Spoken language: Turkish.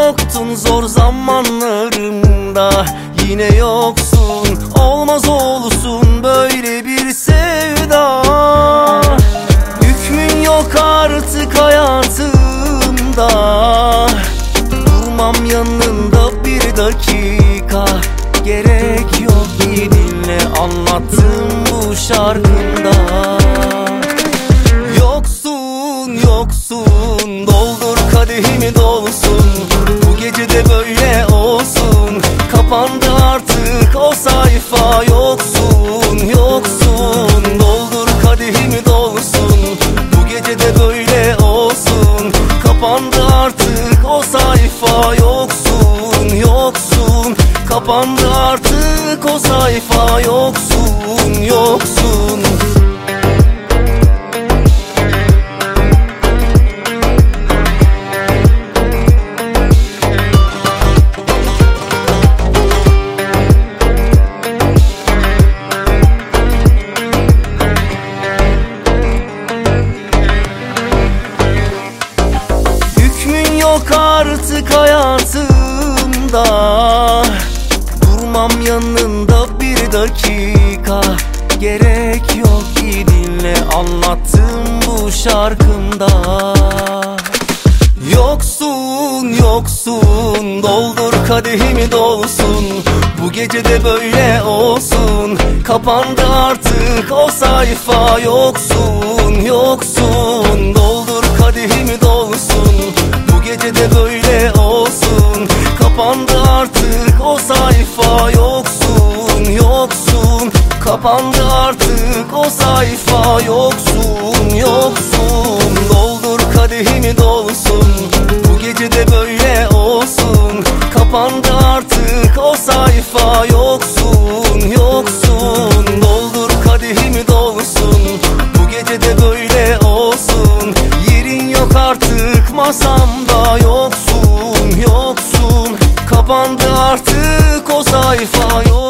yoktun zor zamanlarımda, yine yoksun. Olmaz olsun böyle bir sevda. Hükmün yok artık hayatımda, durmam yanında bir dakika. Gerek yok, iyi dinle anlattım bu şarkımda. Yoksun, yoksun, doldur kadehimi dolsun. Bu gece de böyle olsun, kapandı artık o sayfa. Yoksun, yoksun, doldur kadehimi dolsun. Bu gece de böyle olsun, kapandı artık o sayfa. Yoksun, yoksun, kapandı artık o sayfa. Yoksun, yoksun. Yok artık hayatımda, durmam yanında bir dakika. Gerek yok, iyi dinle anlattım bu şarkımda. Yoksun, yoksun, doldur kadehimi dolsun. Bu gece de böyle olsun, kapandı artık o sayfa. Yoksun, yoksun, doldur kadehimi dolsun. Bu gece de böyle olsun, kapandı artık o sayfa. Yoksun, yoksun, kapandı artık o sayfa. Yoksun, yoksun, doldur kadehimi dolsun. Bu gece de böyle olsun, kapandı artık o sayfa. Yoksun, yoksun, doldur kadehimi dolsun. Bu gece de böyle olsun, yerin yok artık masamda. Yoksun, yoksun, kapandı artık o sayfa.